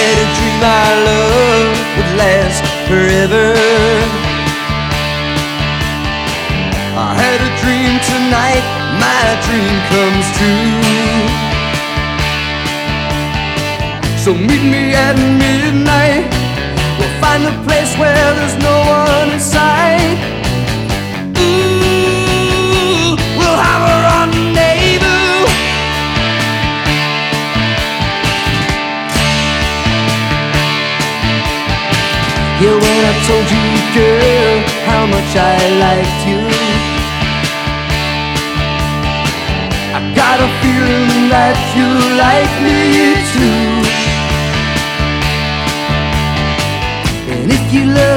had a dream our love would last forever. I had a dream tonight, my dream comes true. So meet me at midnight, we'll find a place where there's no one in sight. Ooh, we'll have a rendezvous. Yeah, when I told you, girl, how much I liked you, I got a feeling that you like me too. And if you love